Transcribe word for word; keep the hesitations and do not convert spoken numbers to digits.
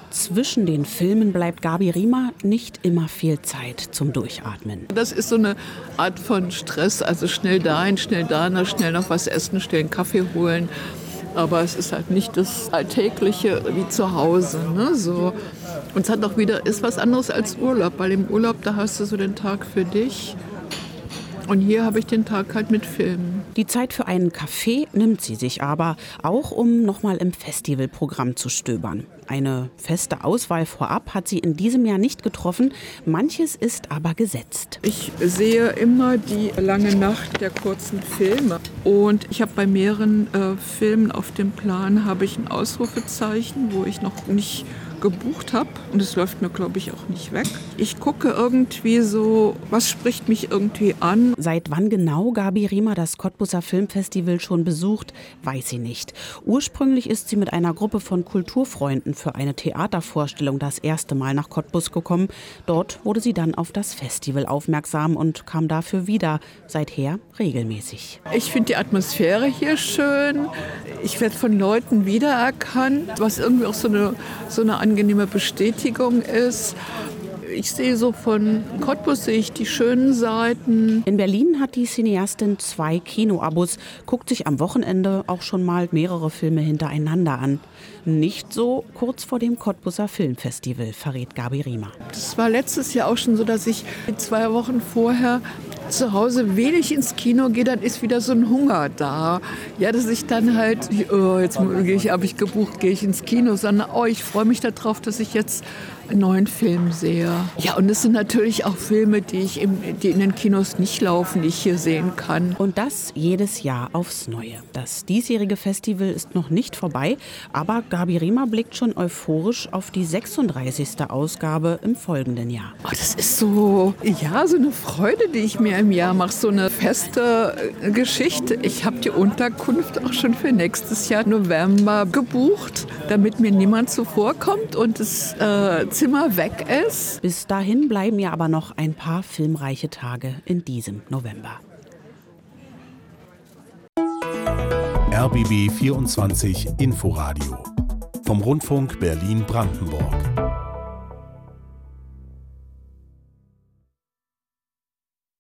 Zwischen den Filmen bleibt Gabi Riemer nicht immer viel Zeit zum Durchatmen. Das ist so eine Art von Stress, also schnell dahin, schnell da, schnell noch was essen, schnell einen Kaffee holen. Aber es ist halt nicht das Alltägliche wie zu Hause. Ne? So. Und es hat auch wieder, ist was anderes als Urlaub, weil im Urlaub, da hast du so den Tag für dich. Und hier habe ich den Tag halt mit Filmen. Die Zeit für einen Kaffee nimmt sie sich aber, auch um nochmal im Festivalprogramm zu stöbern. Eine feste Auswahl vorab hat sie in diesem Jahr nicht getroffen, manches ist aber gesetzt. Ich sehe immer die lange Nacht der kurzen Filme. Und ich habe bei mehreren äh, Filmen auf dem Plan habe ich ein Ausrufezeichen, wo ich noch nicht gebucht habe. Und es läuft mir, glaube ich, auch nicht weg. Ich gucke irgendwie so, was spricht mich irgendwie an. Seit wann genau Gabi Riemer das Cottbuser Filmfestival schon besucht, weiß sie nicht. Ursprünglich ist sie mit einer Gruppe von Kulturfreunden für eine Theatervorstellung das erste Mal nach Cottbus gekommen. Dort wurde sie dann auf das Festival aufmerksam und kam dafür wieder, seither regelmäßig. Ich finde die Atmosphäre hier schön. Ich werde von Leuten wiedererkannt, was irgendwie auch so eine, so eine angenehme Bestätigung ist. Ich sehe so von Cottbus sehe ich die schönen Seiten. In Berlin hat die Cineastin zwei Kinoabos, guckt sich am Wochenende auch schon mal mehrere Filme hintereinander an. Nicht so kurz vor dem Cottbuser Filmfestival, verrät Gabi Riemer. Das war letztes Jahr auch schon so, dass ich zwei Wochen vorher zu Hause wenig ins Kino gehe, dann ist wieder so ein Hunger da. Ja, dass ich dann halt, oh, jetzt gehe ich, habe ich gebucht, gehe ich ins Kino, sondern oh, ich freue mich darauf, dass ich jetzt einen neuen Film sehe. Ja, und es sind natürlich auch Filme, die, ich im, die in den Kinos nicht laufen, die ich hier sehen kann. Und das jedes Jahr aufs Neue. Das diesjährige Festival ist noch nicht vorbei, aber Gabi Riemer blickt schon euphorisch auf die sechsunddreißigste Ausgabe im folgenden Jahr. Oh, das ist so, ja, so eine Freude, die ich mir im Jahr mache, so eine feste Geschichte. Ich habe die Unterkunft auch schon für nächstes Jahr November gebucht, damit mir niemand zuvorkommt und das äh, Zimmer weg ist. Bis dahin bleiben ja aber noch ein paar filmreiche Tage in diesem November. R B B vierundzwanzig Inforadio vom Rundfunk Berlin-Brandenburg.